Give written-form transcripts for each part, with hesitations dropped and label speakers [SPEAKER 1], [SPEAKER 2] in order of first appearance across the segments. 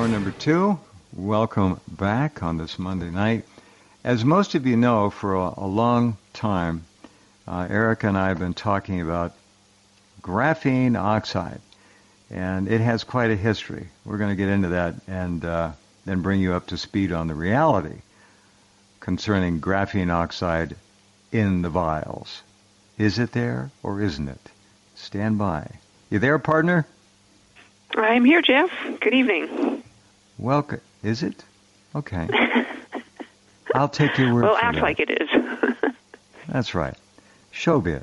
[SPEAKER 1] number 2. Welcome back on this Monday night. As most of you know, for a long time, Erica and I have been talking about graphene oxide, and it has quite a history. We're going to get into that and then bring you up to speed on the reality concerning graphene oxide in the vials. Is it there or isn't it? Stand by. You there, partner?
[SPEAKER 2] I'm here, Jeff. Good evening.
[SPEAKER 1] Welcome. Is it? Okay. I'll take your word for it.
[SPEAKER 2] Well, act like it is.
[SPEAKER 1] That's right. Showbiz.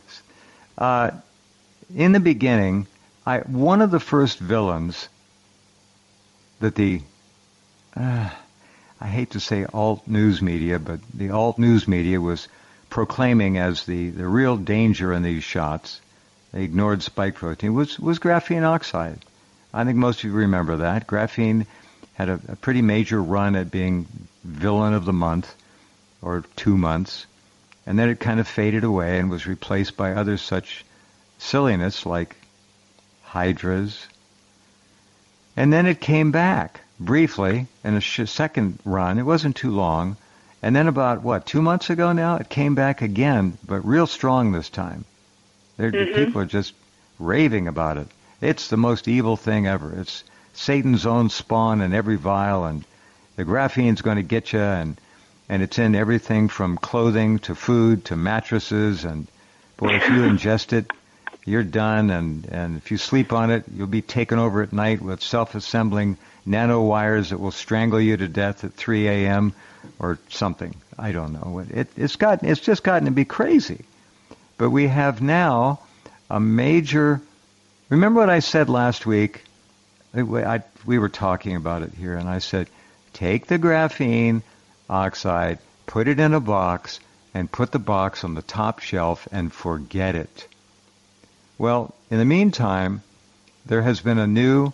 [SPEAKER 1] In the beginning, one of the first villains that I hate to say alt news media, but the alt news media was proclaiming as the real danger in these shots, they ignored spike protein, was graphene oxide. I think most of you remember that. Graphene had a pretty major run at being villain of the month or 2 months, and then it kind of faded away and was replaced by other such silliness like hydras. And then it came back briefly in a second run. It wasn't too long. And then about, 2 months ago now, it came back again, but real strong this time. People are just raving about it. It's the most evil thing ever. It's Satan's own spawn in every vial, and the graphene's going to get you, and it's in everything from clothing to food to mattresses, and boy, if you ingest it, you're done, and if you sleep on it, you'll be taken over at night with self-assembling nanowires that will strangle you to death at 3 a.m. or something. I don't know. It's just gotten to be crazy. But we have now a major... Remember what I said last week? We were talking about it here, and I said, take the graphene oxide, put it in a box, and put the box on the top shelf and forget it. Well, in the meantime, there has been a new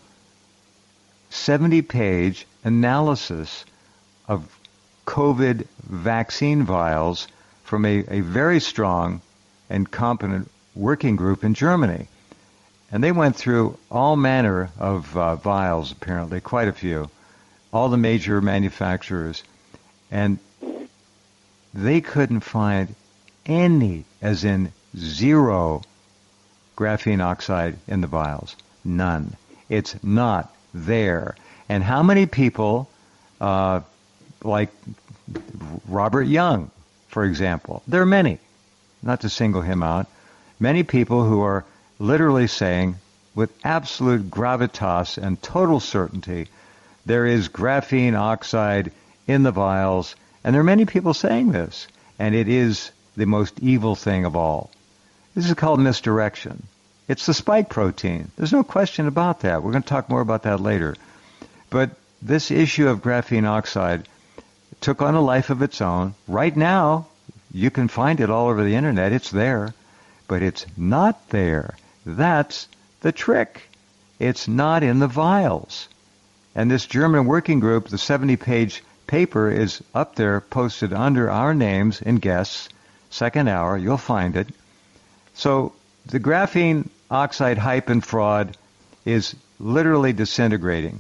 [SPEAKER 1] 70-page analysis of COVID vaccine vials from a very strong and competent working group in Germany. And they went through all manner of vials, apparently, quite a few, all the major manufacturers, and they couldn't find any, as in zero, graphene oxide in the vials. None. It's not there. And how many people, like Robert Young, for example, there are many, not to single him out, many people who are literally saying with absolute gravitas and total certainty there is graphene oxide in the vials, and there are many people saying this, and it is the most evil thing of all. This is called misdirection. It's the spike protein. There's no question about that. We're going to talk more about that later. But this issue of graphene oxide took on a life of its own. Right now, you can find it all over the internet. It's there, but it's not there. That's the trick. It's not in the vials. And this German working group, the 70-page paper is up there, posted under our names and guests, second hour. You'll find it. So the graphene oxide hype and fraud is literally disintegrating.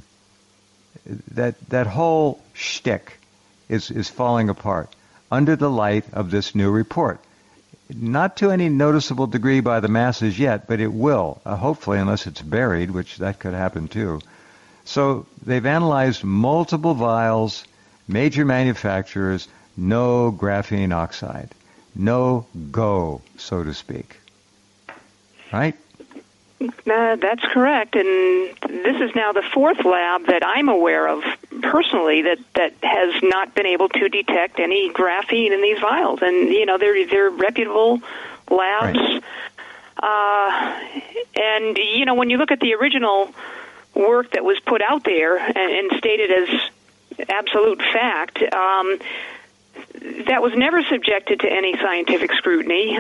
[SPEAKER 1] That whole shtick is falling apart under the light of this new report. Not to any noticeable degree by the masses yet, but it will, hopefully, unless it's buried, which that could happen too. So they've analyzed multiple vials, major manufacturers, no graphene oxide. No go, so to speak. Right?
[SPEAKER 2] That's correct, and this is now the fourth lab that I'm aware of personally that has not been able to detect any graphene in these vials. And they're reputable labs. Right. And when you look at the original work that was put out there and stated as absolute fact, that was never subjected to any scientific scrutiny.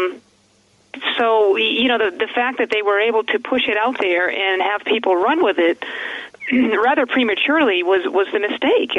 [SPEAKER 2] So, the fact that they were able to push it out there and have people run with it rather prematurely was the mistake.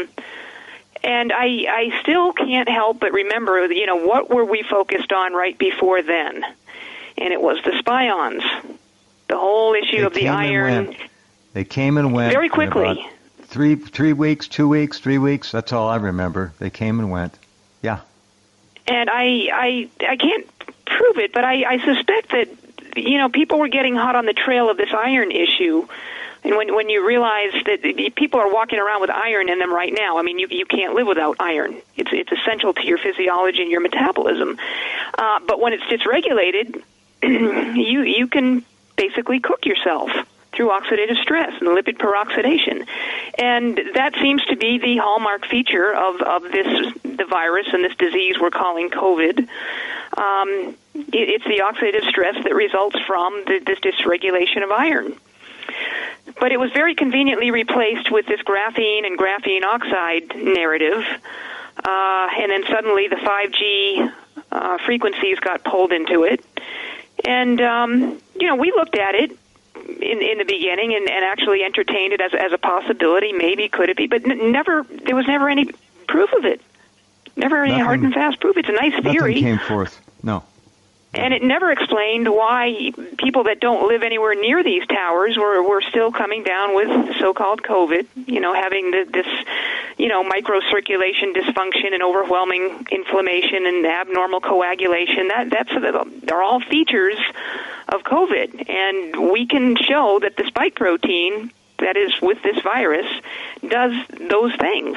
[SPEAKER 2] And I still can't help but remember, what were we focused on right before then? And it was the spions, the whole issue of the iron.
[SPEAKER 1] They came and went
[SPEAKER 2] very quickly.
[SPEAKER 1] In about 3 weeks, 2 weeks, 3 weeks. That's all I remember. They came and went. Yeah.
[SPEAKER 2] And I can't prove it, but I suspect that, people were getting hot on the trail of this iron issue. And when you realize that people are walking around with iron in them right now, I mean, you can't live without iron. It's essential to your physiology and your metabolism. But when it's dysregulated, you can basically cook yourself through oxidative stress and lipid peroxidation. And that seems to be the hallmark feature of the virus and this disease we're calling COVID. It's the oxidative stress that results from this dysregulation of iron. But it was very conveniently replaced with this graphene and graphene oxide narrative. And then suddenly the 5G frequencies got pulled into it. And, we looked at it in the beginning and actually entertained it as a possibility. Maybe, could it be? But there was never any proof of it. Never any hard and fast proof. It's a nice theory.
[SPEAKER 1] Nothing came forth. No.
[SPEAKER 2] And it never explained why people that don't live anywhere near these towers were still coming down with so-called COVID, having this, microcirculation dysfunction and overwhelming inflammation and abnormal coagulation. They're all features of COVID. And we can show that the spike protein, that is with this virus, does those things.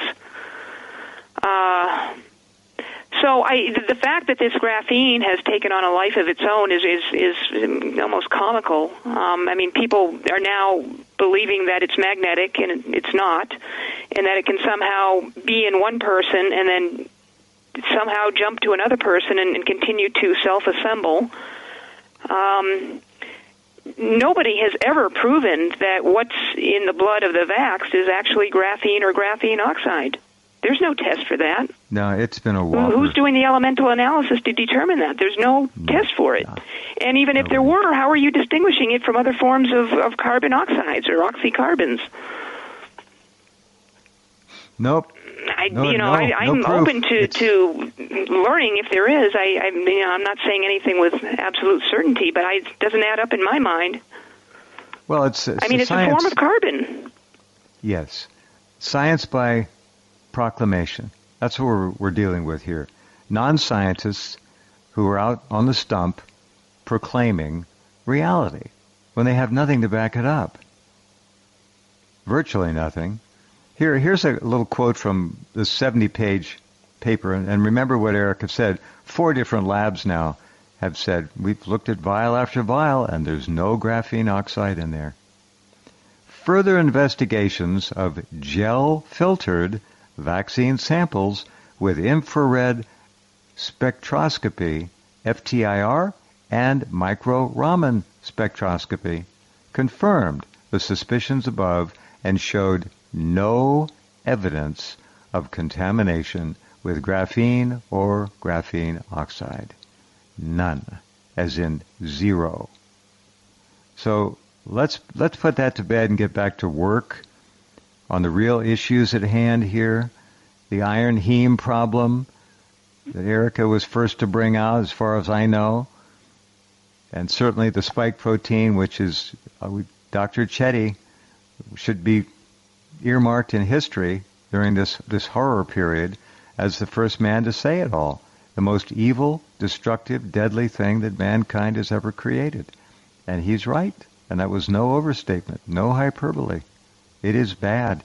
[SPEAKER 2] So the fact that this graphene has taken on a life of its own is almost comical. People are now believing that it's magnetic, and it's not, and that it can somehow be in one person and then somehow jump to another person and continue to self-assemble. Nobody has ever proven that what's in the blood of the vaxxed is actually graphene or graphene oxide. There's no test for that.
[SPEAKER 1] No, it's been a while.
[SPEAKER 2] Who's doing the elemental analysis to determine that? There's no test for it. And even if there were, how are you distinguishing it from other forms of carbon oxides or oxycarbons?
[SPEAKER 1] Nope.
[SPEAKER 2] I'm open to learning if there is. I'm not saying anything with absolute certainty, but it doesn't add up in my mind.
[SPEAKER 1] Well, it's
[SPEAKER 2] a form of carbon.
[SPEAKER 1] Yes. Science by proclamation. That's what we're dealing with here. Non-scientists who are out on the stump proclaiming reality when they have nothing to back it up. Virtually nothing. Here's a little quote from the 70-page paper, and remember what Erica said. 4 different labs now have said, we've looked at vial after vial, and there's no graphene oxide in there. Further investigations of gel-filtered vaccine samples with infrared spectroscopy, FTIR, and micro-Raman spectroscopy confirmed the suspicions above and showed no evidence of contamination with graphene or graphene oxide. None, as in 0. So let's put that to bed and get back to work on the real issues at hand here. The iron heme problem that Erica was first to bring out, as far as I know, and certainly the spike protein, which is Dr. Chetty should be earmarked in history during this horror period as the first man to say it all. The most evil, destructive, deadly thing that mankind has ever created. And he's right. And that was no overstatement, no hyperbole. It is bad.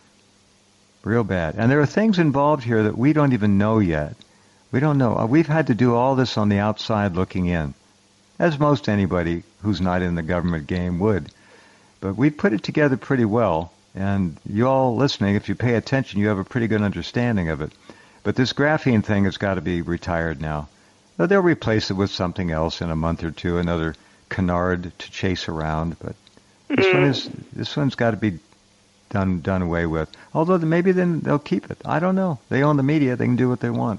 [SPEAKER 1] Real bad. And there are things involved here that we don't even know yet. We don't know. We've had to do all this on the outside looking in, as most anybody who's not in the government game would. But we put it together pretty well. And you all listening, if you pay attention, you have a pretty good understanding of it. But this graphene thing has got to be retired now. They'll replace it with something else in a month or two, another canard to chase around. But this one's got to be done away with. Although maybe then they'll keep it. I don't know. They own the media. They can do what they want.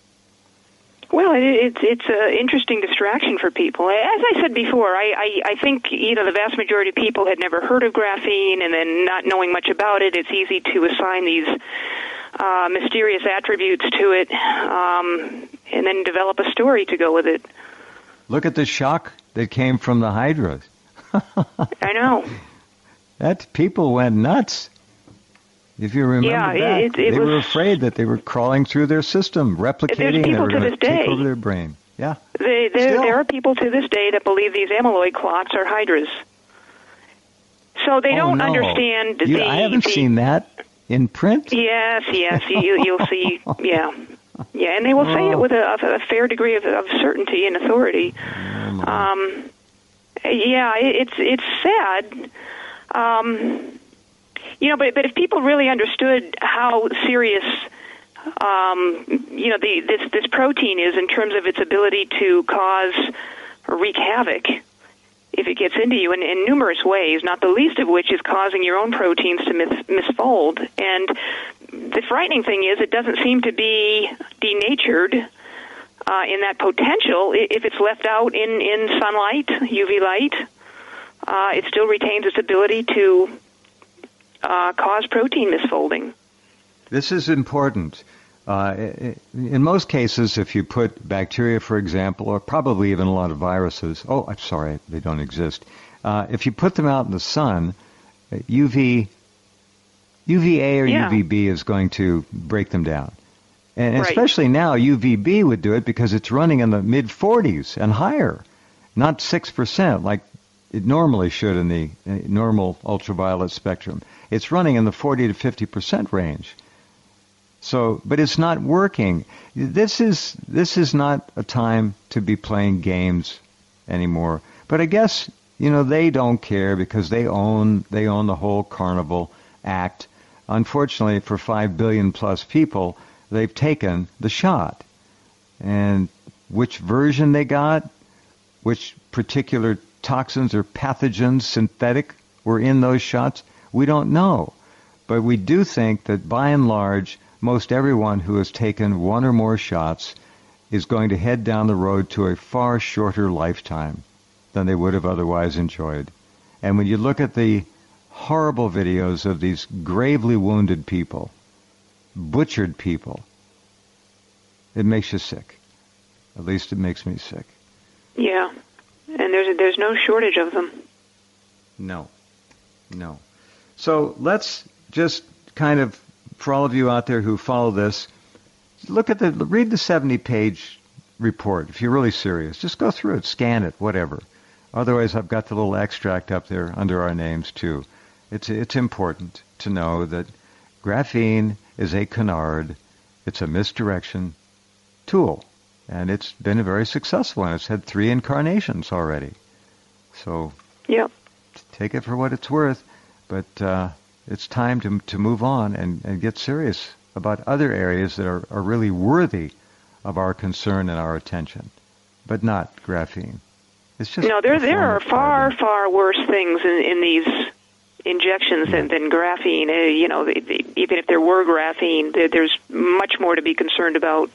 [SPEAKER 2] Well, it's an interesting distraction for people. As I said before, I think the vast majority of people had never heard of graphene, and then not knowing much about it, it's easy to assign these mysterious attributes to it, and then develop a story to go with it.
[SPEAKER 1] Look at the shock that came from the hydras.
[SPEAKER 2] I know.
[SPEAKER 1] That people went nuts. If you remember back, they were afraid that they were crawling through their system, replicating, and they were going to take over their brain. Yeah.
[SPEAKER 2] There are people to this day that believe these amyloid clots are hydras. So they don't understand.
[SPEAKER 1] I haven't seen that in print.
[SPEAKER 2] Yes, you'll see. Yeah, and they will say it with a fair degree of certainty and authority. It's sad. But if people really understood how serious, this protein is in terms of its ability to cause or wreak havoc if it gets into you in numerous ways, not the least of which is causing your own proteins to misfold. And the frightening thing is it doesn't seem to be denatured in that potential. If it's left out in sunlight, UV light, it still retains its ability to cause protein misfolding.
[SPEAKER 1] This is important. In most cases, if you put bacteria, for example, or probably even a lot of viruses, I'm sorry, they don't exist. If you put them out in the sun, UVA or UVB is going to break them down. And especially now, UVB would do it because it's running in the mid-40s and higher, not 6% like it normally should in the normal ultraviolet spectrum. It's running in the 40 to 50% range. So, but it's not working. This is not a time to be playing games anymore. But I guess, they don't care because they own the whole Carnival Act. Unfortunately, for 5 billion plus people, they've taken the shot. And which version they got, which particular toxins or pathogens, synthetic, were in those shots, we don't know. But we do think that by and large, most everyone who has taken one or more shots is going to head down the road to a far shorter lifetime than they would have otherwise enjoyed. And when you look at the horrible videos of these gravely wounded people, butchered people, it makes you sick. At least it makes me sick.
[SPEAKER 2] Yeah, and there's no shortage of them.
[SPEAKER 1] No. So let's just kind of, for all of you out there who follow this, read the 70-page report if you're really serious. Just go through it, scan it, whatever. Otherwise, I've got the little extract up there under our names too. It's important to know that graphene is a canard. It's a misdirection tool, and it's been very successful, and it's had 3 incarnations already. So take it for what it's worth, but it's time to move on and get serious about other areas that are really worthy of our concern and our attention, but not graphene. It's just there
[SPEAKER 2] are far worse things in these injections than graphene. Even if there were graphene, there's much more to be concerned about.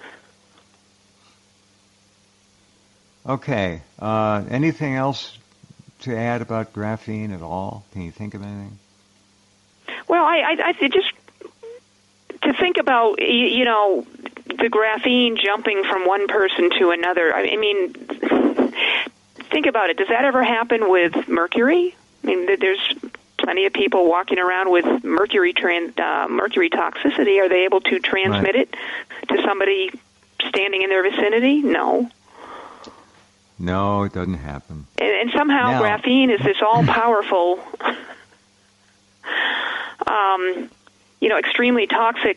[SPEAKER 1] Okay. Anything else to add about graphene at all? Can you think of anything?
[SPEAKER 2] Well, I just to think about, the graphene jumping from one person to another. I mean, think about it. Does that ever happen with mercury? I mean, there's plenty of people walking around with mercury toxicity. Are they able to transmit it to somebody standing in their vicinity? No.
[SPEAKER 1] No, it doesn't happen.
[SPEAKER 2] And somehow graphene is this all-powerful, extremely toxic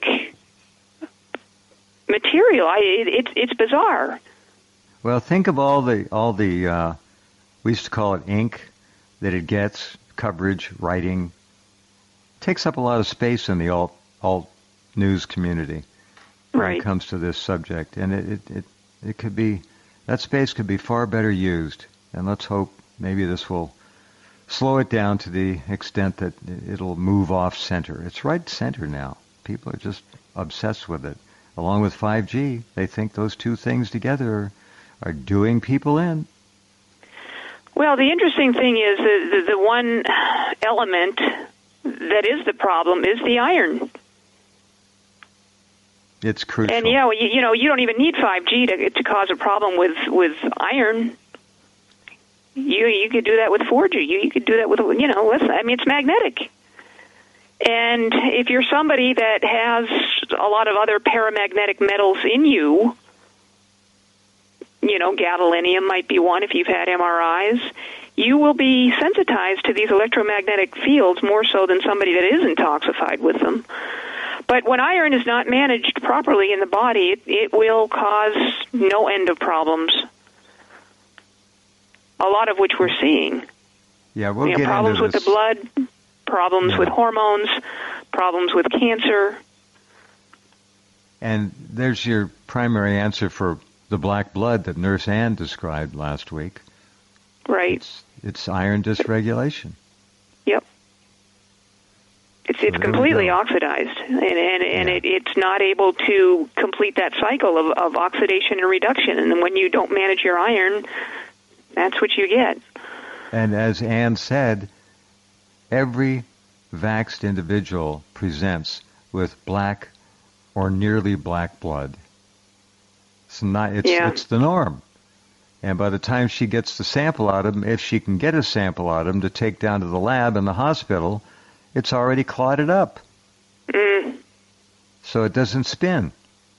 [SPEAKER 2] material. It's bizarre.
[SPEAKER 1] Well, think of all the we used to call it ink that it gets, coverage, writing. It takes up a lot of space in the alt news community when it comes to this subject, and it could be. That space could be far better used, and let's hope maybe this will slow it down to the extent that it'll move off center. It's right center now. People are just obsessed with it. Along with 5G, they think those two things together are doing people in.
[SPEAKER 2] Well, the interesting thing is the one element that is the problem is the iron.
[SPEAKER 1] It's crucial.
[SPEAKER 2] And you don't even need 5G to cause a problem with iron. You could do that with 4G. You could do that with less. I mean, it's magnetic. And if you're somebody that has a lot of other paramagnetic metals in you, gadolinium might be one if you've had MRIs, you will be sensitized to these electromagnetic fields more so than somebody that is intoxicated with them. But when iron is not managed properly in the body, it will cause no end of problems, a lot of which we're seeing.
[SPEAKER 1] Yeah, we'll get
[SPEAKER 2] problems
[SPEAKER 1] into
[SPEAKER 2] with the blood, problems with hormones, problems with cancer.
[SPEAKER 1] And there's your primary answer for the black blood that Nurse Ann described last week.
[SPEAKER 2] Right.
[SPEAKER 1] It's iron dysregulation.
[SPEAKER 2] Yep. It's completely oxidized, and it's not able to complete that cycle of oxidation and reduction. And when you don't manage your iron, that's what you get.
[SPEAKER 1] And as Ann said, every vaxxed individual presents with black or nearly black blood. It's the norm. And by the time she gets the sample out of them, if she can get a sample out of them to take down to the lab in the hospital, it's already clotted up. So it doesn't spin.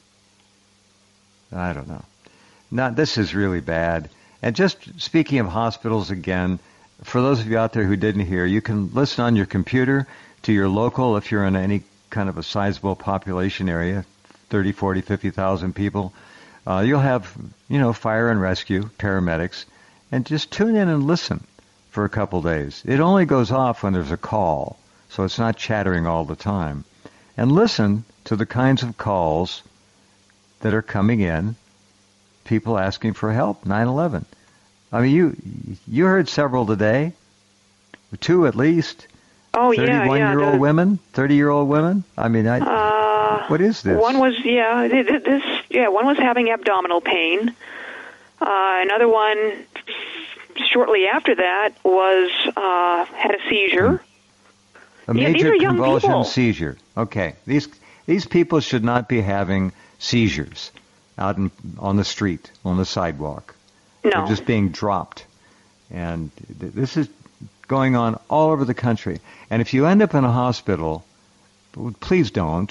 [SPEAKER 1] I don't know. This is really bad. And just speaking of hospitals again, for those of you out there who didn't hear, you can listen on your computer to your local, if you're in any kind of a sizable population area, 30, 40, 50,000 people. You'll have, fire and rescue, paramedics, and just tune in and listen for a couple days. It only goes off when there's a call, so it's not chattering all the time. And listen to the kinds of calls that are coming in, people asking for help, 9/11. I mean, you heard several today, 2 at least.
[SPEAKER 2] Oh,
[SPEAKER 1] 31-year-old women, 30-year-old women. I mean, what is this?
[SPEAKER 2] One was, one was having abdominal pain. Another one, shortly after that, had a seizure.
[SPEAKER 1] A major
[SPEAKER 2] these are young
[SPEAKER 1] convulsion
[SPEAKER 2] people.
[SPEAKER 1] Seizure. Okay, these people should not be having seizures out on the street, on the sidewalk.
[SPEAKER 2] No.
[SPEAKER 1] They're just being dropped. And this is going on all over the country. And if you end up in a hospital, please don't.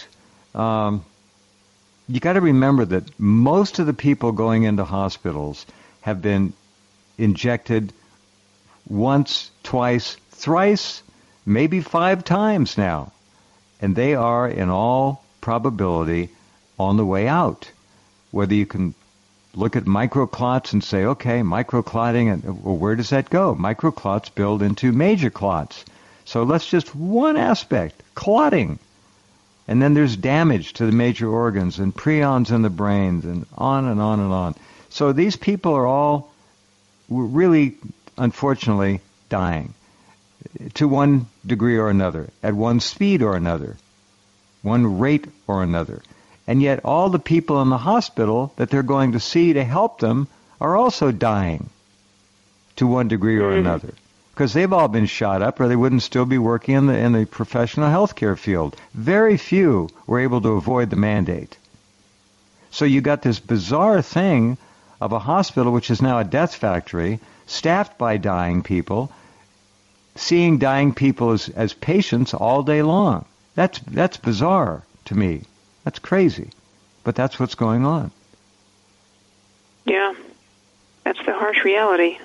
[SPEAKER 1] You got to remember that most of the people going into hospitals have been injected once, twice, thrice, maybe 5 times now. And they are, in all probability, on the way out. Whether you can look at microclots and say, okay, microclotting, and well, where does that go? Microclots build into major clots. So let's just one aspect, clotting. And then there's damage to the major organs and prions in the brains and on and on and on. So these people are all really, unfortunately, dying to one degree or another, at one speed or another, one rate or another. And yet all the people in the hospital that they're going to see to help them are also dying to one degree or another. Because they've all been shot up, or they wouldn't still be working in the professional healthcare field. Very few were able to avoid the mandate. So you got this bizarre thing of a hospital, which is now a death factory, staffed by dying people, seeing dying people as patients all day long. That's bizarre to me. That's crazy. But that's what's going on.
[SPEAKER 2] Yeah, that's the harsh reality.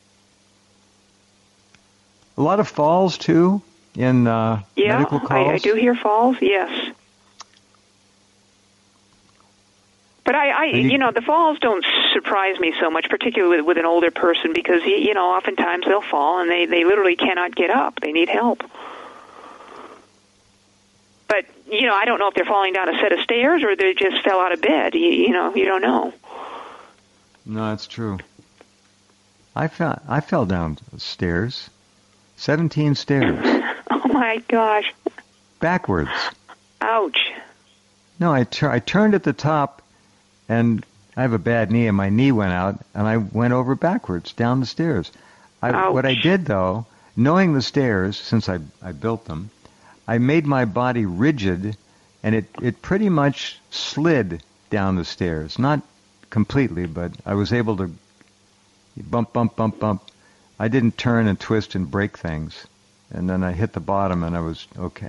[SPEAKER 1] A lot of falls, too, in medical calls?
[SPEAKER 2] I do hear falls, yes. But the falls don't surprise me so much, particularly with an older person, because, oftentimes they'll fall and they literally cannot get up. They need help. But, I don't know if they're falling down a set of stairs or they just fell out of bed. You don't know.
[SPEAKER 1] No, that's true. I fell down stairs. 17 stairs.
[SPEAKER 2] Oh, my gosh.
[SPEAKER 1] Backwards.
[SPEAKER 2] Ouch.
[SPEAKER 1] No, I turned at the top, and I have a bad knee, and my knee went out, and I went over backwards down the stairs. What I did, though, knowing the stairs, since I built them, I made my body rigid, and it pretty much slid down the stairs. Not completely, but I was able to bump, bump, bump, bump. I didn't turn and twist and break things. And then I hit the bottom and I was okay.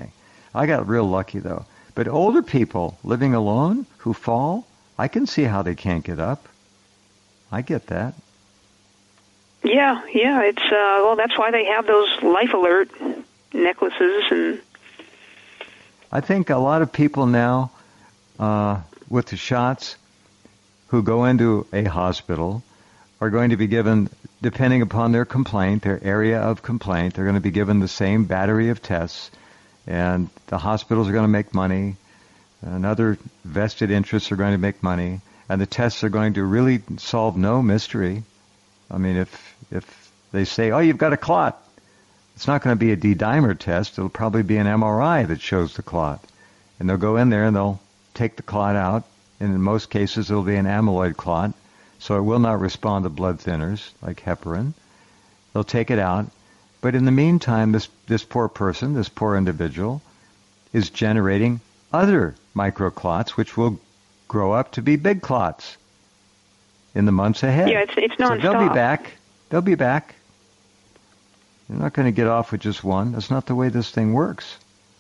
[SPEAKER 1] I got real lucky, though. But older people living alone who fall, I can see how they can't get up. I get that.
[SPEAKER 2] Yeah, it's well, that's why they have those life alert necklaces. And
[SPEAKER 1] I think a lot of people now with the shots who go into a hospital are going to be given, depending upon their complaint, their area of complaint, they're going to be given the same battery of tests, and the hospitals are going to make money, and other vested interests are going to make money, and the tests are going to really solve no mystery. I mean, if they say, oh, you've got a clot, it's not going to be a D-dimer test. It'll probably be an MRI that shows the clot. And they'll go in there and they'll take the clot out, and in most cases it'll be an amyloid clot, so it will not respond to blood thinners like heparin. They'll take it out. But in the meantime, this poor person, this poor individual, is generating other microclots, which will grow up to be big clots in the months ahead.
[SPEAKER 2] Yeah, it's nonstop.
[SPEAKER 1] So they'll be back. They'll be back. You're not going to get off with just one. That's not the way this thing works.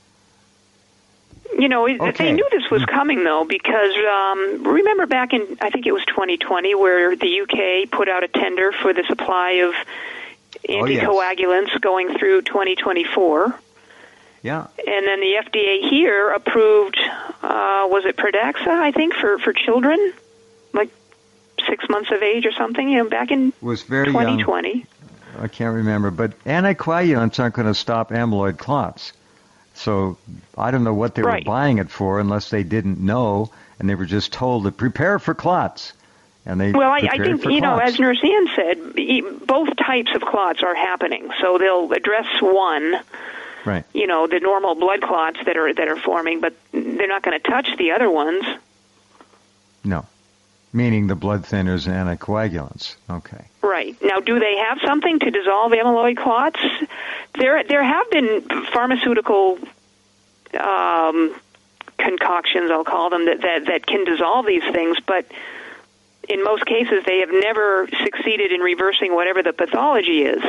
[SPEAKER 2] You know, they knew this was coming, though, because remember back in, I think it was 2020, where the UK put out a tender for the supply of anticoagulants going through 2024.
[SPEAKER 1] Yeah.
[SPEAKER 2] And then the FDA here approved, was it Pradaxa, I think, for children, like 6 months of age or something, you know, back in
[SPEAKER 1] was very
[SPEAKER 2] 2020.
[SPEAKER 1] Young. I can't remember, but anticoagulants aren't going to stop amyloid clots. So I don't know what they were buying it for unless they didn't know and they were just told to prepare for clots. And they
[SPEAKER 2] I think, you know, as Nurse Ann said, both types of clots are happening. So they'll address one,
[SPEAKER 1] right?
[SPEAKER 2] You know, the normal blood clots that are forming, but they're not going to touch the other ones.
[SPEAKER 1] No, meaning the blood thinners and anticoagulants. Okay.
[SPEAKER 2] Right. Now, do they have something to dissolve amyloid clots? There have been pharmaceutical concoctions, I'll call them, that can dissolve these things, but in most cases they have never succeeded in reversing whatever the pathology is.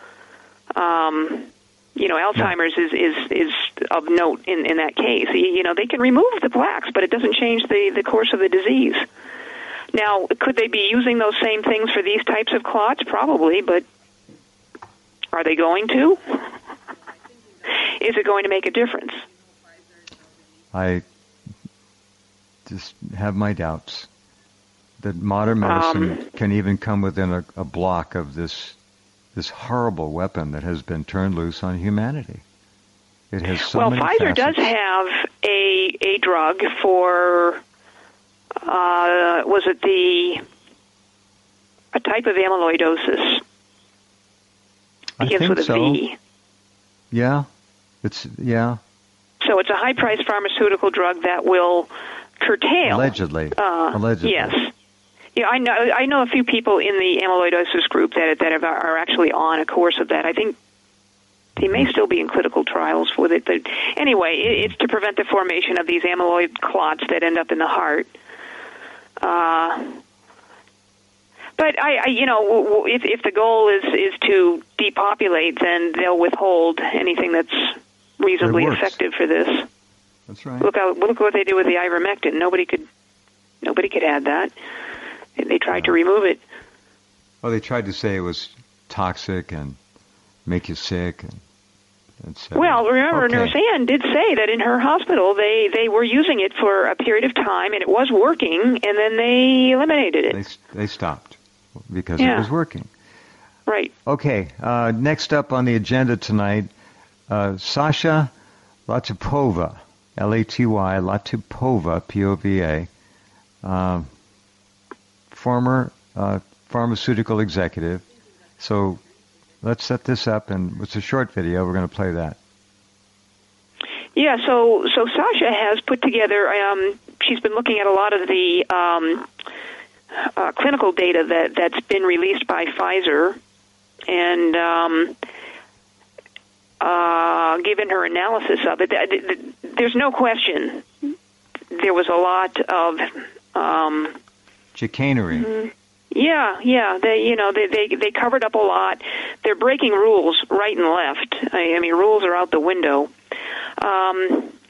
[SPEAKER 2] You know, Alzheimer's is of note in that case. You know, they can remove the plaques, but it doesn't change the course of the disease. Now, could they be using those same things for these types of clots? Probably, but are they going to? Is it going to make a difference?
[SPEAKER 1] I just have my doubts that modern medicine can even come within a block of this horrible weapon that has been turned loose on humanity. It has so many
[SPEAKER 2] Pfizer
[SPEAKER 1] facets.
[SPEAKER 2] does have a drug for was it a type of amyloidosis? Begins with a V.
[SPEAKER 1] Yeah.
[SPEAKER 2] So it's a high-priced pharmaceutical drug that will curtail.
[SPEAKER 1] Allegedly.
[SPEAKER 2] Yes. Yeah, I know a few people in the amyloidosis group that are actually on a course of that. I think they may still be in clinical trials with it, but anyway, it's to prevent the formation of these amyloid clots that end up in the heart. But you know, if the goal is to depopulate, then they'll withhold anything that's reasonably effective for this.
[SPEAKER 1] That's right.
[SPEAKER 2] Look what they did with the ivermectin. Nobody could add that. They tried to remove it.
[SPEAKER 1] Well, they tried to say it was toxic and make you sick.
[SPEAKER 2] Well, remember, Nurse Ann did say that in her hospital they were using it for a period of time, and it was working, and then they eliminated it.
[SPEAKER 1] They stopped because it was working.
[SPEAKER 2] Right.
[SPEAKER 1] Okay, next up on the agenda tonight, Sasha Latypova, L-A-T-Y, Latypova, P-O-V-A, former pharmaceutical executive. So let's set this up, and it's a short video. We're going to play that.
[SPEAKER 2] Yeah, so Sasha has put together, she's been looking at a lot of the clinical data that's been released by Pfizer, and given her analysis of it, there's no question there was a lot of
[SPEAKER 1] chicanery.
[SPEAKER 2] Yeah. They covered up a lot. They're breaking rules right and left. I mean, rules are out the window.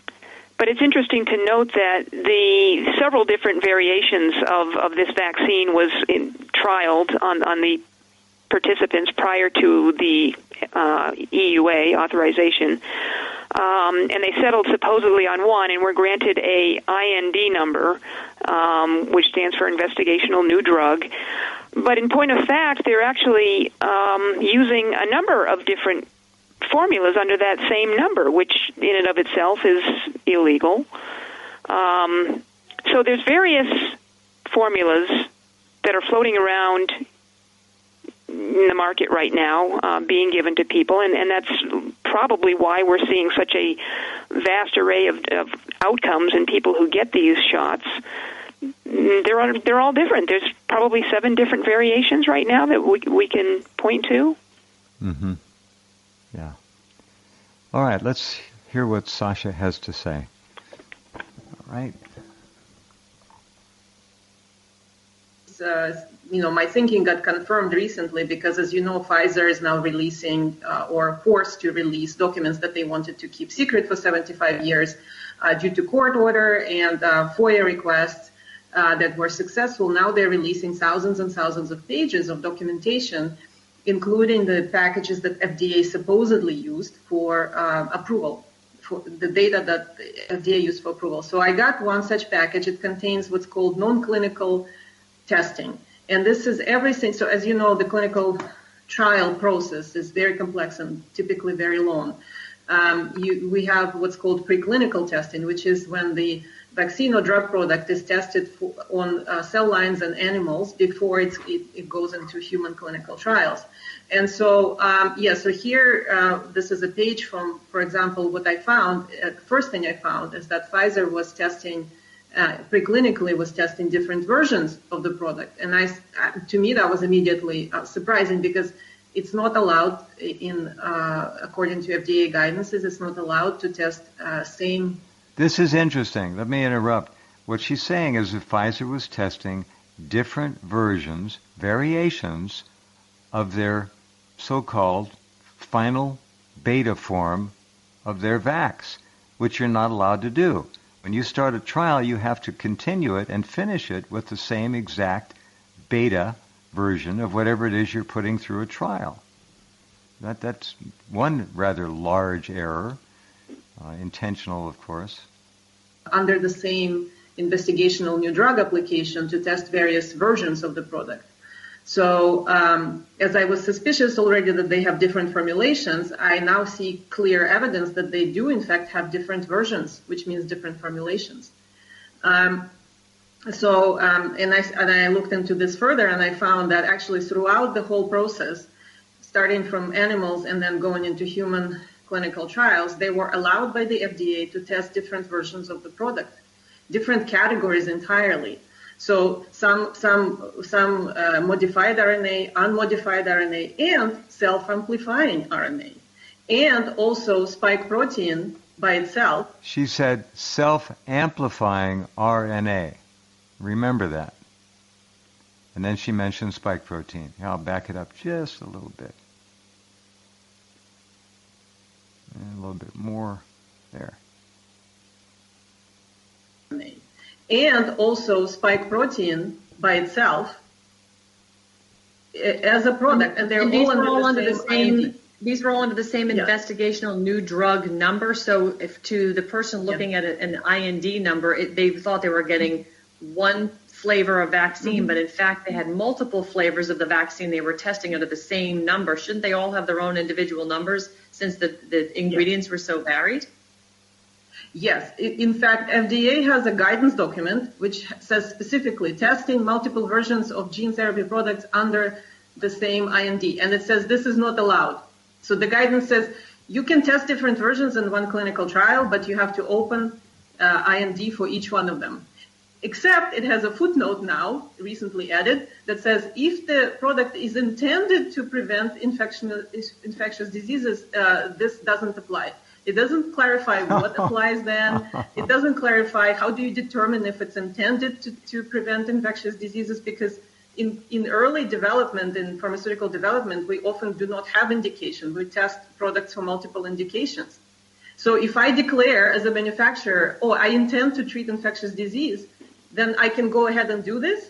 [SPEAKER 2] But it's interesting to note that the several different variations of this vaccine was trialed on the participants prior to the EUA authorization. And they settled supposedly on one and were granted a IND number, which stands for Investigational New Drug. But in point of fact, they're actually using a number of different formulas under that same number, which in and of itself is illegal. So there's various formulas that are floating around in the market right now, being given to people, and that's probably why we're seeing such a vast array of outcomes in people who get these shots. They're all different. There's probably 7 different variations right now that we can point to.
[SPEAKER 1] Mm-hmm. Yeah. All right, let's hear what Sasha has to say. All right.
[SPEAKER 3] My thinking got confirmed recently because, as you know, Pfizer is now releasing or forced to release documents that they wanted to keep secret for 75 years due to court order and FOIA requests that were successful. Now they're releasing thousands and thousands of pages of documentation, including the packages that FDA supposedly used for approval, for the data that FDA used for approval. So I got one such package. It contains what's called non-clinical testing. And this is everything. So as you know, the clinical trial process is very complex and typically very long. We have what's called preclinical testing, which is when the vaccine or drug product is tested on cell lines and animals before it goes into human clinical trials. And so, so here, this is a page from, for example, what I found. First thing I found is that Pfizer was testing, preclinically was testing different versions of the product. And to me, that was immediately surprising because it's not allowed according to FDA guidances, it's not allowed to test same.
[SPEAKER 1] This is interesting. Let me interrupt. What she's saying is that Pfizer was testing different versions, variations of their so-called final beta form of their vax, which you're not allowed to do. When you start a trial, you have to continue it and finish it with the same exact beta version of whatever it is you're putting through a trial. That's one rather large error, intentional, of course.
[SPEAKER 3] Under the same investigational new drug application to test various versions of the product. So as I was suspicious already that they have different formulations, I now see clear evidence that they do in fact have different versions, which means different formulations. And I looked into this further and I found that actually throughout the whole process, starting from animals and then going into human clinical trials, they were allowed by the FDA to test different versions of the product, different categories entirely. So some modified RNA, unmodified RNA, and self-amplifying RNA, and also spike protein by itself.
[SPEAKER 1] She said self-amplifying RNA. Remember that. And then she mentioned spike protein. Here, I'll back it up just a little bit. And a little bit more there.
[SPEAKER 3] And also spike protein by itself as a product. And they're all under the same
[SPEAKER 4] These were all under the same investigational new drug number. So if to the person looking at an IND number, they thought they were getting one flavor of vaccine, but in fact they had multiple flavors of the vaccine they were testing under the same number. Shouldn't they all have their own individual numbers since the ingredients were so varied?
[SPEAKER 3] Yes. In fact, FDA has a guidance document which says specifically testing multiple versions of gene therapy products under the same IND. And it says this is not allowed. So the guidance says you can test different versions in one clinical trial, but you have to open IND for each one of them. Except it has a footnote now, recently added, that says if the product is intended to prevent infectious diseases, this doesn't apply. It doesn't clarify what applies then. It doesn't clarify how do you determine if it's intended to prevent infectious diseases, because in early development, in pharmaceutical development, we often do not have indication. We test products for multiple indications. So if I declare as a manufacturer, oh, I intend to treat infectious disease, then I can go ahead and do this?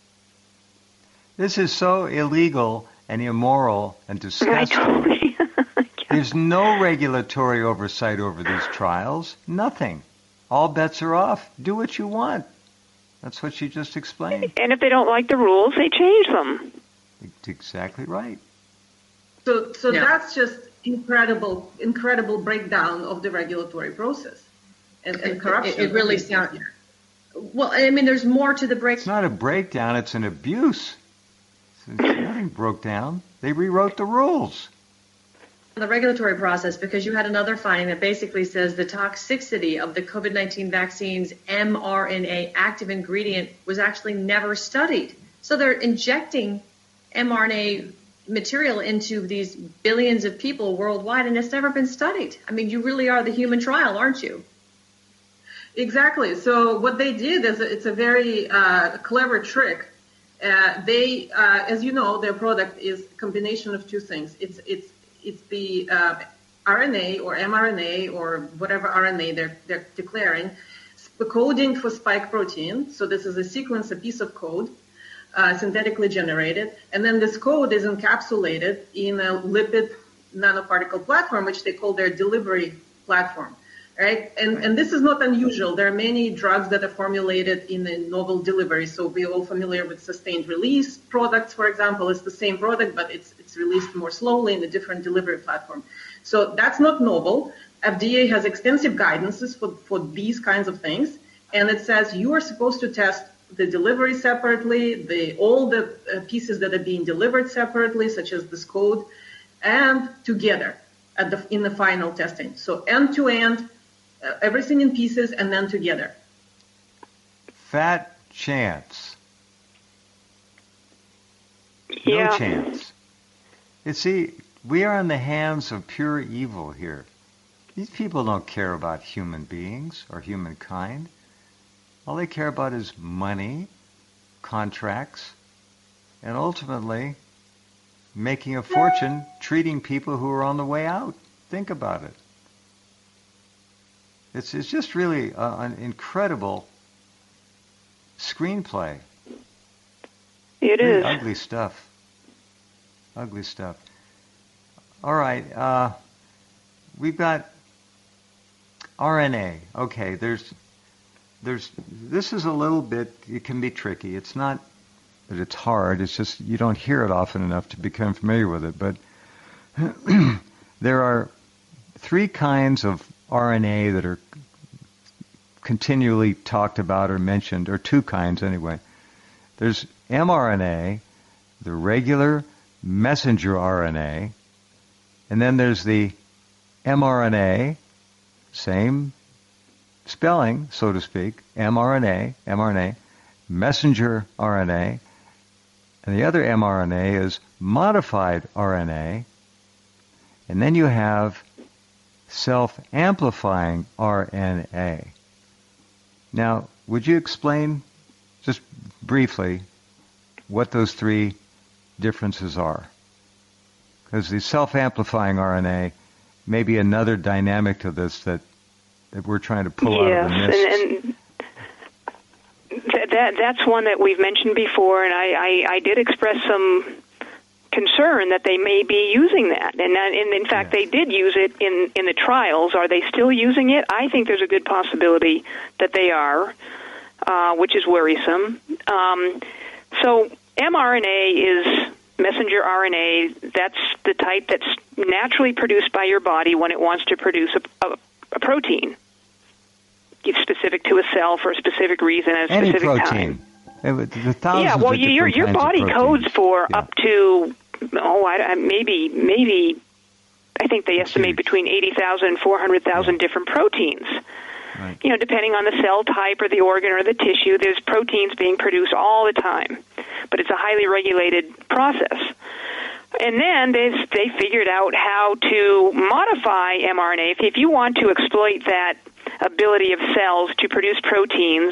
[SPEAKER 1] This is so illegal and immoral and disgusting.
[SPEAKER 2] Totally.
[SPEAKER 1] There's no regulatory oversight over these trials. Nothing. All bets are off. Do what you want. That's what she just explained.
[SPEAKER 2] And if they don't like the rules, they change them.
[SPEAKER 1] Exactly right.
[SPEAKER 3] So that's just incredible breakdown of the regulatory process and corruption.
[SPEAKER 4] It really sounds. Well, I mean, there's more to the break.
[SPEAKER 1] It's not a breakdown. It's an abuse. Nothing broke down. They rewrote the rules.
[SPEAKER 4] The regulatory process, because you had another finding that basically says the toxicity of the COVID-19 vaccine's mRNA active ingredient was actually never studied. So they're injecting mRNA material into these billions of people worldwide, and it's never been studied. I mean, you really are the human trial, aren't you?
[SPEAKER 3] Exactly. So what they did is it's a very clever trick. They, as you know, their product is a combination of two things. It's the RNA or mRNA or whatever RNA they're declaring, the coding for spike protein. So this is a sequence, a piece of code, synthetically generated. And then this code is encapsulated in a lipid nanoparticle platform, which they call their delivery platform. Right? And this is not unusual. There are many drugs that are formulated in a novel delivery. So we're all familiar with sustained release products, for example. It's the same product, but it's released more slowly in a different delivery platform. So that's not novel. FDA has extensive guidances for these kinds of things. And it says you are supposed to test the delivery separately, all the pieces that are being delivered separately, such as this code, and together in the final testing. So end-to-end, everything in pieces and then together.
[SPEAKER 1] Fat chance.
[SPEAKER 2] Yeah.
[SPEAKER 1] No chance. You see, we are in the hands of pure evil here. These people don't care about human beings or humankind. All they care about is money, contracts, and ultimately making a fortune treating people who are on the way out. Think about it. It's just really an incredible screenplay.
[SPEAKER 2] It is.
[SPEAKER 1] Ugly stuff. Ugly stuff. All right. We've got RNA. Okay. There's. This is a little bit. It can be tricky. It's not that it's hard. It's just you don't hear it often enough to become familiar with it. But there are three kinds of RNA that are continually talked about or mentioned, or two kinds anyway. There's mRNA, the regular messenger RNA, and then there's the mRNA, same spelling, so to speak, mRNA, messenger RNA, and the other mRNA is modified RNA, and then you have self-amplifying RNA. Now, would you explain just briefly what those three differences are? Because the self-amplifying RNA may be another dynamic to this that we're trying to pull out of the mist.
[SPEAKER 2] And that's one that we've mentioned before, and I did express some concern that they may be using that. And in fact, they did use it in the trials. Are they still using it? I think there's a good possibility that they are, which is worrisome. So mRNA is messenger RNA. That's the type that's naturally produced by your body when it wants to produce a protein. It's specific to a cell for a specific reason at a specific
[SPEAKER 1] protein.
[SPEAKER 2] Time. Yeah, well, your body codes for up to maybe I think they estimate between 80,000 and 400,000 different proteins.
[SPEAKER 1] Right.
[SPEAKER 2] You know, depending on the cell type or the organ or the tissue, there's proteins being produced all the time. But it's a highly regulated process. And then they figured out how to modify mRNA. If you want to exploit that ability of cells to produce proteins,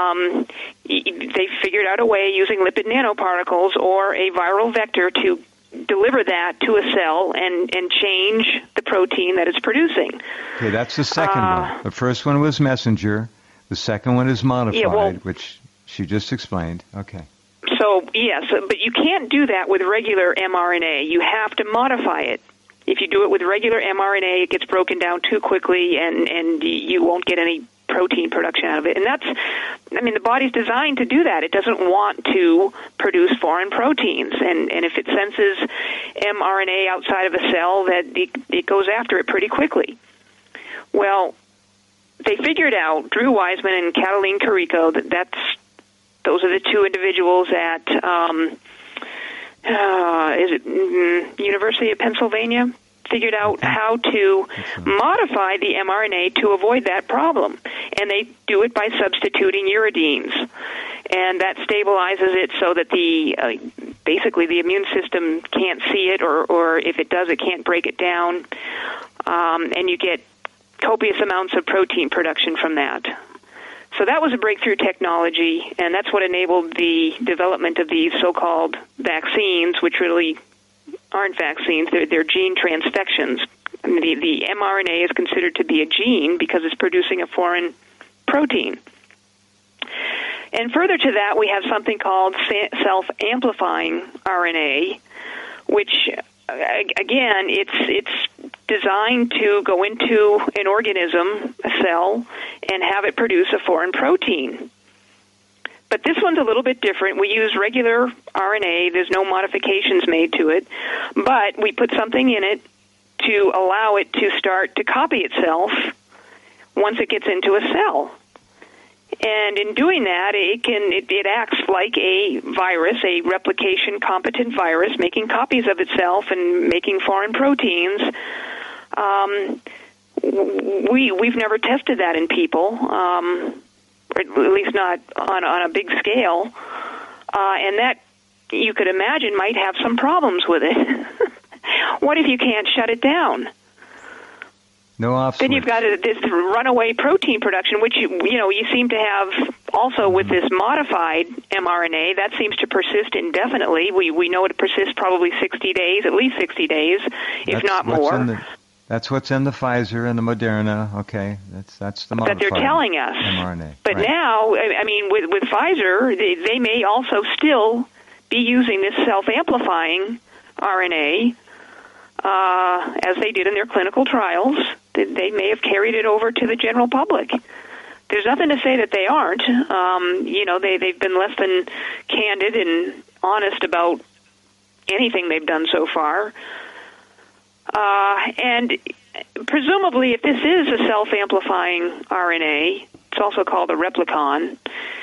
[SPEAKER 2] they figured out a way using lipid nanoparticles or a viral vector to deliver that to a cell and change the protein that it's producing.
[SPEAKER 1] Okay, that's the second one. The first one was messenger. The second one is modified, which she just explained. Okay.
[SPEAKER 2] So, yes, but you can't do that with regular mRNA. You have to modify it. If you do it with regular mRNA, it gets broken down too quickly, and you won't get any protein production out of it. And the body's designed to do that. It doesn't want to produce foreign proteins. And if it senses mRNA outside of a cell, that it goes after it pretty quickly. Well, they figured out, Drew Wiseman and Cataline Carrico, those are the two individuals at University of Pennsylvania, figured out how to modify the mRNA to avoid that problem. And they do it by substituting uridines. And that stabilizes it so that basically the immune system can't see it, or if it does, it can't break it down. And you get copious amounts of protein production from that. So that was a breakthrough technology, and that's what enabled the development of these so-called vaccines, which really aren't vaccines. They're gene transfections. I mean, the mRNA is considered to be a gene because it's producing a foreign protein. And further to that, we have something called self-amplifying RNA, which, again, it's designed to go into an organism, a cell, and have it produce a foreign protein. But this one's a little bit different. We use regular RNA. There's no modifications made to it. But we put something in it to allow it to start to copy itself once it gets into a cell. And in doing that, it acts like a virus, a replication-competent virus, making copies of itself and making foreign proteins. We've never tested that in people, or at least not on a big scale, and that, you could imagine, might have some problems with it. What if you can't shut it down?
[SPEAKER 1] No off switch.
[SPEAKER 2] Then you've got this runaway protein production, which you seem to have also with this modified mRNA. That seems to persist indefinitely. We know it persists probably 60 days, at least 60 days, if not more.
[SPEAKER 1] That's what's in the Pfizer and the Moderna. Okay, that's the modified
[SPEAKER 2] that they're telling us.
[SPEAKER 1] mRNA.
[SPEAKER 2] But
[SPEAKER 1] right.
[SPEAKER 2] now, I mean, with Pfizer, they may also still be using this self-amplifying RNA as they did in their clinical trials. They may have carried it over to the general public. There's nothing to say that they aren't. They've been less than candid and honest about anything they've done so far. And presumably, if this is a self-amplifying RNA, it's also called a replicon,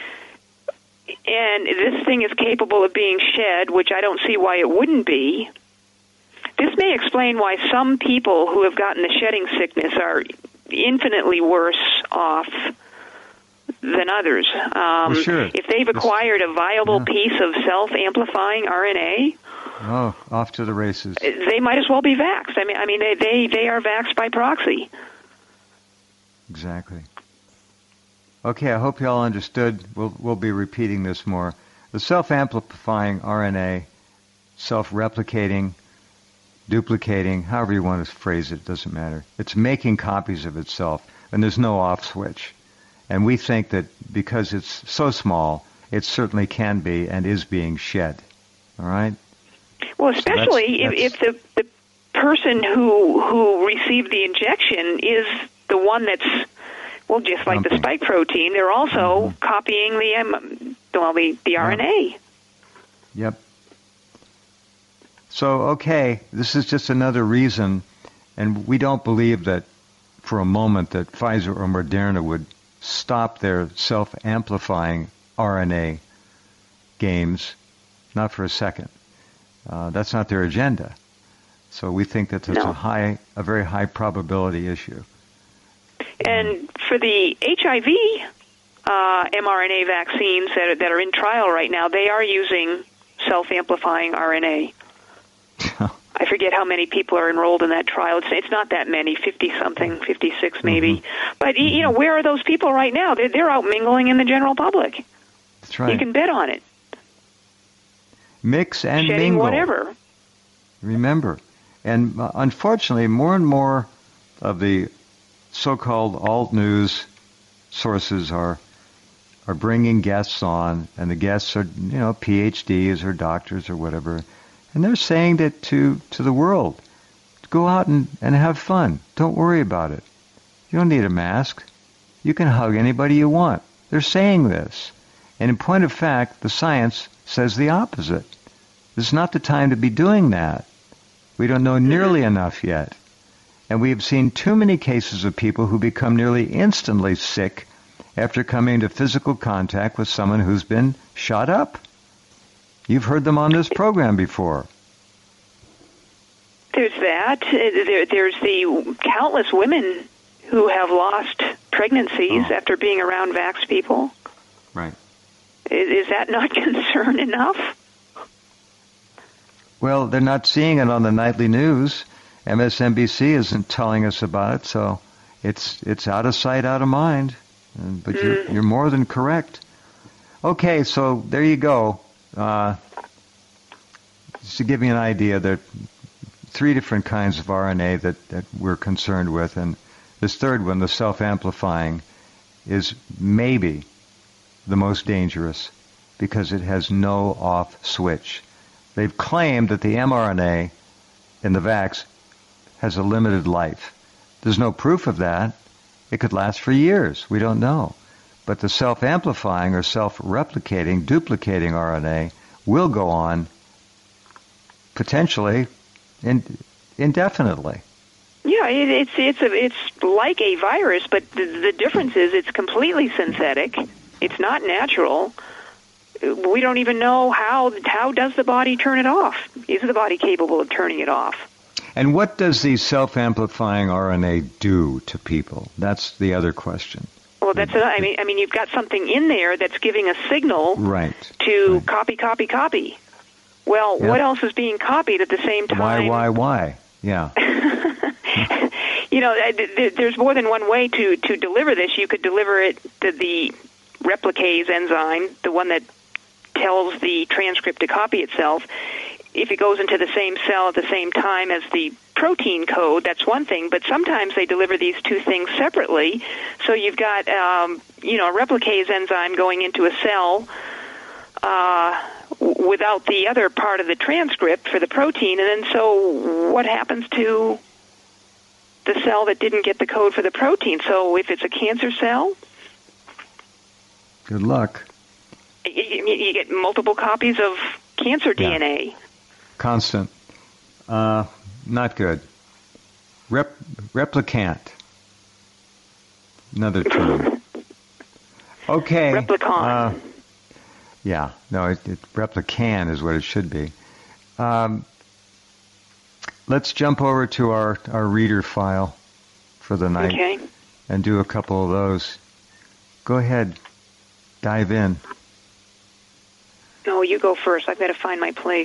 [SPEAKER 2] and this thing is capable of being shed, which I don't see why it wouldn't be. This may explain why some people who have gotten the shedding sickness are infinitely worse off than others.
[SPEAKER 1] Sure.
[SPEAKER 2] If they've acquired a viable piece of self-amplifying RNA,
[SPEAKER 1] off to the races.
[SPEAKER 2] They might as well be vaxxed. I mean, they are vaxxed by proxy.
[SPEAKER 1] Exactly. Okay, I hope you all understood. We'll be repeating this more. The self-amplifying RNA, self-replicating, duplicating, however you want to phrase it, doesn't matter. It's making copies of itself, and there's no off switch. And we think that because it's so small, it certainly can be and is being shed. All right?
[SPEAKER 2] Well, especially if the person who received the injection is the one that's, just like the spike protein, they're also copying the RNA.
[SPEAKER 1] Yep. So, okay, this is just another reason, and we don't believe that for a moment that Pfizer or Moderna would stop their self-amplifying RNA games, not for a second. That's not their agenda. So we think that it's a very high probability issue.
[SPEAKER 2] And for the HIV mRNA vaccines that are in trial right now, they are using self-amplifying RNA. I forget how many people are enrolled in that trial. It's not that many, 50-something, 56 maybe. Mm-hmm. But, where are those people right now? They're out mingling in the general public.
[SPEAKER 1] That's right.
[SPEAKER 2] You can bet on it.
[SPEAKER 1] Mix and
[SPEAKER 2] Shedding
[SPEAKER 1] mingle.
[SPEAKER 2] Whatever.
[SPEAKER 1] Remember. And unfortunately, more and more of the so-called alt news sources are bringing guests on, and the guests are, PhDs or doctors or whatever, and they're saying that to the world, go out and have fun. Don't worry about it. You don't need a mask. You can hug anybody you want. They're saying this. And in point of fact, the science says the opposite. This is not the time to be doing that. We don't know nearly enough yet. And we have seen too many cases of people who become nearly instantly sick after coming into physical contact with someone who's been shot up. You've heard them on this program before.
[SPEAKER 2] There's that. There's the countless women who have lost pregnancies after being around vaxxed people.
[SPEAKER 1] Right.
[SPEAKER 2] Is that not concern enough?
[SPEAKER 1] Well, they're not seeing it on the nightly news. MSNBC isn't telling us about it, so it's out of sight, out of mind. But you're more than correct. Okay, so there you go. Just to give you an idea, there are 3 different kinds of RNA that we're concerned with, and this third one, the self-amplifying, is maybe the most dangerous because it has no off switch. They've claimed that the mRNA in the vax has a limited life. There's no proof of that. It could last for years. We don't know. But the self-amplifying or self-replicating, duplicating RNA will go on potentially indefinitely.
[SPEAKER 2] Yeah, it's like a virus, but the difference is it's completely synthetic. It's not natural. We don't even know how does the body turn it off. Is the body capable of turning it off?
[SPEAKER 1] And what does the self-amplifying RNA do to people? That's the other question.
[SPEAKER 2] Well, that's it. I mean, you've got something in there that's giving a signal to copy. Well, what else is being copied at the same time?
[SPEAKER 1] Why? Yeah.
[SPEAKER 2] There's more than one way to deliver this. You could deliver it to the replicase enzyme, the one that tells the transcript to copy itself. If it goes into the same cell at the same time as the protein code, that's one thing, but sometimes they deliver these 2 things separately. So you've got, a replicase enzyme going into a cell without the other part of the transcript for the protein, and then so what happens to the cell that didn't get the code for the protein? So if it's a cancer cell,
[SPEAKER 1] good luck.
[SPEAKER 2] You get multiple copies of cancer DNA.
[SPEAKER 1] Constant. Not good. Replicant. Another term. Okay.
[SPEAKER 2] Replicon.
[SPEAKER 1] Replican is what it should be. Let's jump over to our reader file for the night and do a couple of those. Go ahead. Dive in.
[SPEAKER 2] No, you go first. I've got to find my place.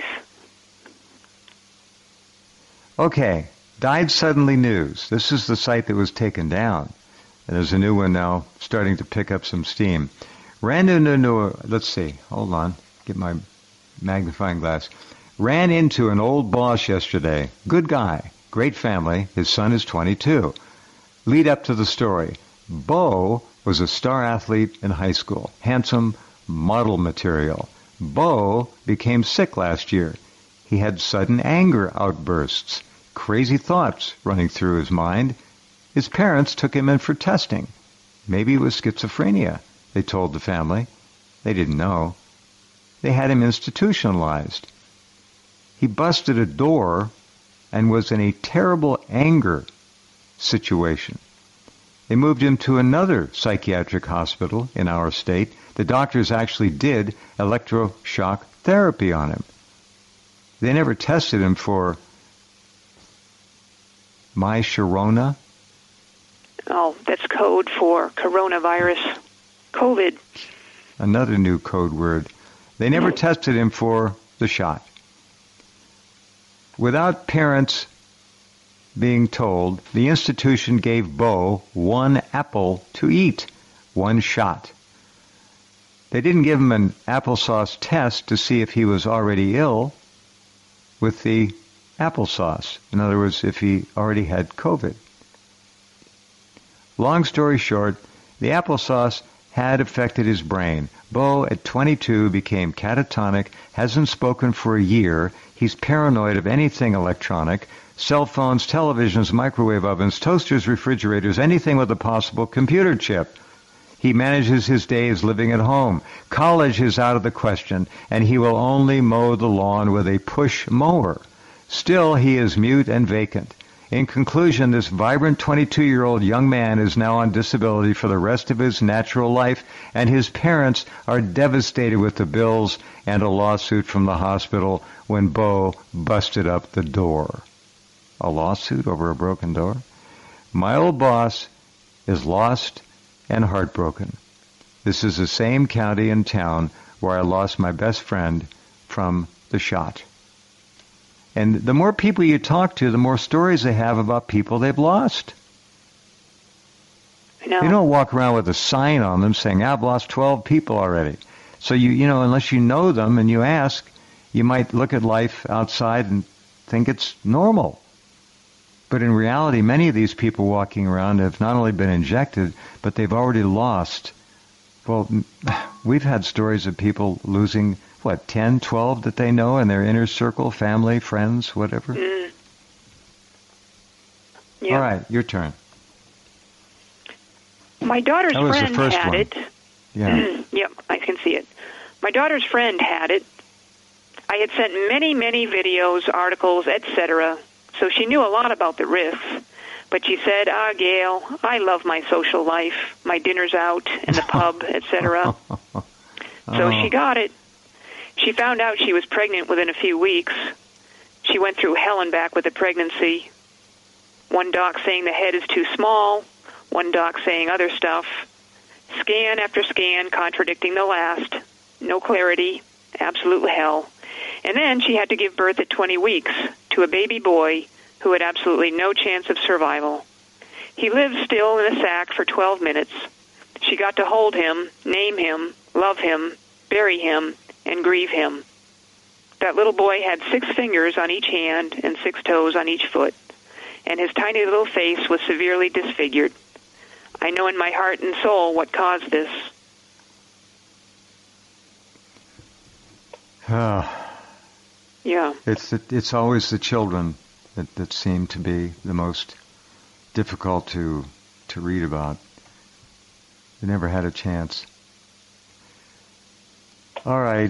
[SPEAKER 1] Okay. Died suddenly news. This is the site that was taken down. And there's a new one now starting to pick up some steam. Let's see. Hold on. Get my magnifying glass. Ran into an old boss yesterday. Good guy. Great family. His son is 22. Lead up to the story. Bo was a star athlete in high school. Handsome, model material. Bo became sick last year. He had sudden anger outbursts. Crazy thoughts running through his mind. His parents took him in for testing. Maybe it was schizophrenia, they told the family. They didn't know. They had him institutionalized. He busted a door and was in a terrible anger situation. They moved him to another psychiatric hospital in our state. The doctors actually did electroshock therapy on him. They never tested him for MySharona.
[SPEAKER 2] Oh, that's code for coronavirus, COVID.
[SPEAKER 1] Another new code word. They never tested him for the shot. Without parents being told, the institution gave Bo 1 apple to eat, 1 shot. They didn't give him an applesauce test to see if he was already ill with the applesauce. In other words, if he already had COVID. Long story short, the applesauce had affected his brain. Bo, at 22, became catatonic, hasn't spoken for a year. He's paranoid of anything electronic. Cell phones, televisions, microwave ovens, toasters, refrigerators, anything with a possible computer chip. He manages his days living at home. College is out of the question, and he will only mow the lawn with a push mower. Still, he is mute and vacant. In conclusion, this vibrant 22-year-old young man is now on disability for the rest of his natural life, and his parents are devastated with the bills and a lawsuit from the hospital when Bo busted up the door. A lawsuit over a broken door? My old boss is lost and heartbroken. This is the same county and town where I lost my best friend from the shot. And the more people you talk to, the more stories they have about people they've lost.
[SPEAKER 2] I know.
[SPEAKER 1] You don't walk around with a sign on them saying, I've lost 12 people already. So you know, unless you know them and you ask, you might look at life outside and think it's normal. But in reality, many of these people walking around have not only been injected, but they've already lost. Well, we've had stories of people losing 10, 12 that they know in their inner circle, family, friends, whatever?
[SPEAKER 2] Yeah.
[SPEAKER 1] All right, your turn.
[SPEAKER 2] My daughter's friend had it.
[SPEAKER 1] Yeah.
[SPEAKER 2] Yep, I can see it. My daughter's friend had it. I had sent many, many videos, articles, etc., so she knew a lot about the risks. But she said, Gail, I love my social life, my dinners out and the pub, etc. So she got it. She found out she was pregnant within a few weeks. She went through hell and back with the pregnancy. One doc saying the head is too small, one doc saying other stuff. Scan after scan contradicting the last. No clarity, absolute hell. And then she had to give birth at 20 weeks to a baby boy who had absolutely no chance of survival. He lived still in a sack for 12 minutes. She got to hold him, name him, love him, bury him, and grieve him. That little boy had 6 fingers on each hand and 6 toes on each foot, and his tiny little face was severely disfigured. I know in my heart and soul what caused this. Yeah.
[SPEAKER 1] It's always the children that seem to be the most difficult to read about. They never had a chance. All right.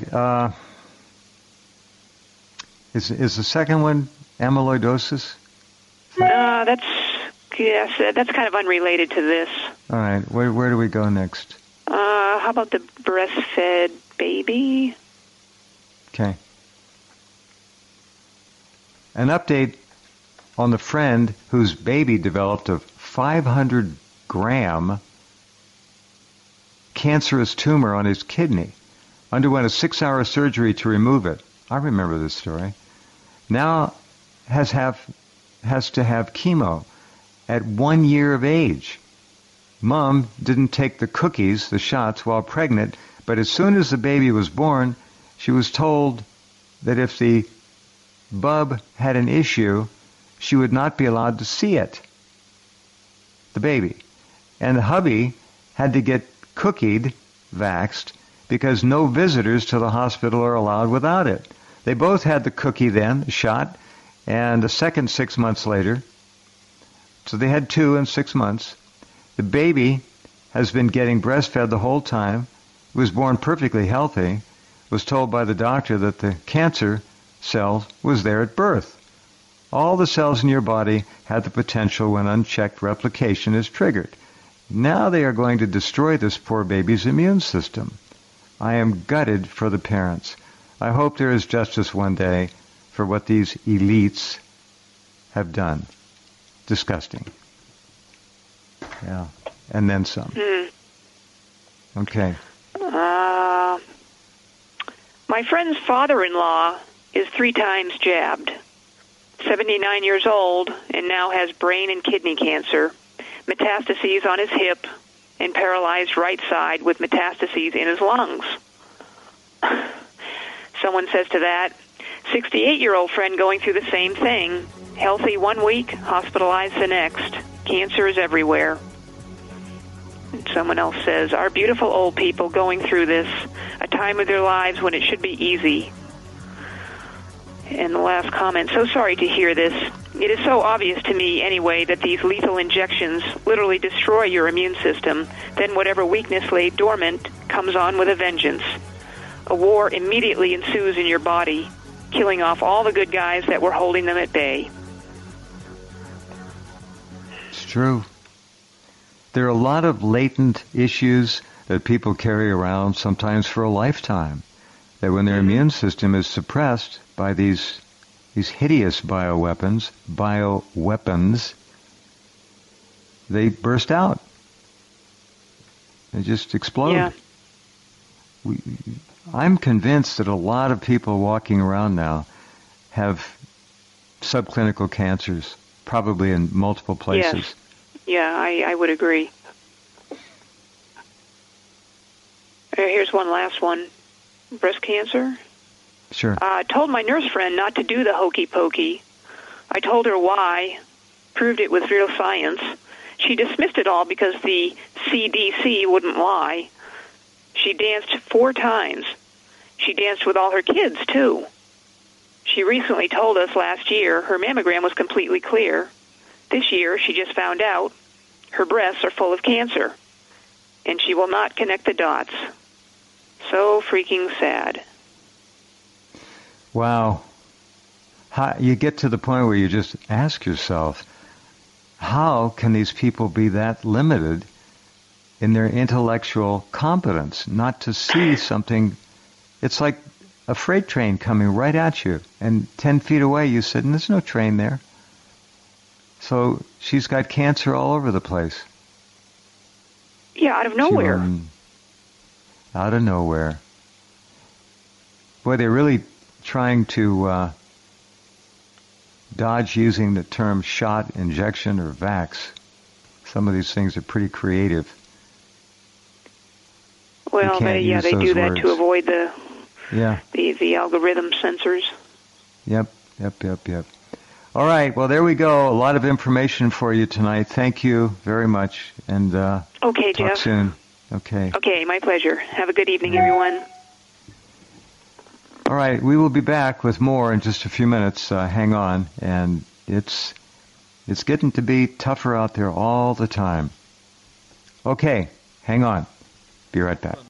[SPEAKER 1] Is the second one amyloidosis?
[SPEAKER 2] That's kind of unrelated to this.
[SPEAKER 1] All right. Where do we go next?
[SPEAKER 2] How about the breastfed baby?
[SPEAKER 1] Okay. An update on the friend whose baby developed a 500-gram cancerous tumor on his kidney. Underwent a 6-hour surgery to remove it. I remember this story. Now has to have chemo at 1 year of age. Mom didn't take the cookies, the shots, while pregnant, but as soon as the baby was born, she was told that if the bub had an issue, she would not be allowed to see it, the baby. And the hubby had to get cookied, vaxxed, because no visitors to the hospital are allowed without it. They both had the cookie then, the shot, and a second 6 months later. So they had 2 in 6 months. The baby has been getting breastfed the whole time, was born perfectly healthy, was told by the doctor that the cancer cell was there at birth. All the cells in your body had the potential when unchecked replication is triggered. Now they are going to destroy this poor baby's immune system. I am gutted for the parents. I hope there is justice one day for what these elites have done. Disgusting. Yeah. And then some. Okay.
[SPEAKER 2] My friend's father-in-law is 3 times jabbed. 79 years old and now has brain and kidney cancer, metastases on his hip, and paralyzed right side with metastases in his lungs. Someone says to that, 68-year-old friend going through the same thing. Healthy 1 week, hospitalized the next. Cancer is everywhere. And someone else says, our beautiful old people going through this, a time of their lives when it should be easy. And the last comment, so sorry to hear this. It is so obvious to me, anyway, that these lethal injections literally destroy your immune system. Then whatever weakness lay dormant comes on with a vengeance. A war immediately ensues in your body, killing off all the good guys that were holding them at bay.
[SPEAKER 1] It's true. There are a lot of latent issues that people carry around sometimes for a lifetime, that when their immune system is suppressed by these hideous bioweapons, they burst out. They just explode.
[SPEAKER 2] Yeah.
[SPEAKER 1] I'm convinced that a lot of people walking around now have subclinical cancers, probably in multiple places.
[SPEAKER 2] Yes. Yeah, I would agree. Here's one last one. Breast cancer?
[SPEAKER 1] Sure.
[SPEAKER 2] I told my nurse friend not to do the hokey pokey. I told her why, proved it with real science. She dismissed it all because the CDC wouldn't lie. She danced 4 times. She danced with all her kids, too. She recently told us last year her mammogram was completely clear. This year, she just found out her breasts are full of cancer, and she will not connect the dots. So freaking sad.
[SPEAKER 1] Wow. You get to the point where you just ask yourself, how can these people be that limited in their intellectual competence not to see something? It's like a freight train coming right at you, and 10 feet away you said, there's no train there. So she's got cancer all over the place.
[SPEAKER 2] Yeah, out of nowhere.
[SPEAKER 1] Out of nowhere. Boy, they're really trying to dodge using the term shot, injection, or vax. Some of these things are pretty creative.
[SPEAKER 2] Well, they do that
[SPEAKER 1] words
[SPEAKER 2] to avoid the algorithm censors.
[SPEAKER 1] Yep. All right, well, there we go. A lot of information for you tonight. Thank you very much. And
[SPEAKER 2] okay,
[SPEAKER 1] talk
[SPEAKER 2] Jeff.
[SPEAKER 1] soon. Okay.
[SPEAKER 2] Okay, my pleasure. Have a good evening, everyone.
[SPEAKER 1] All right, we will be back with more in just a few minutes. Hang on. And it's getting to be tougher out there all the time. Okay, hang on. Be right back.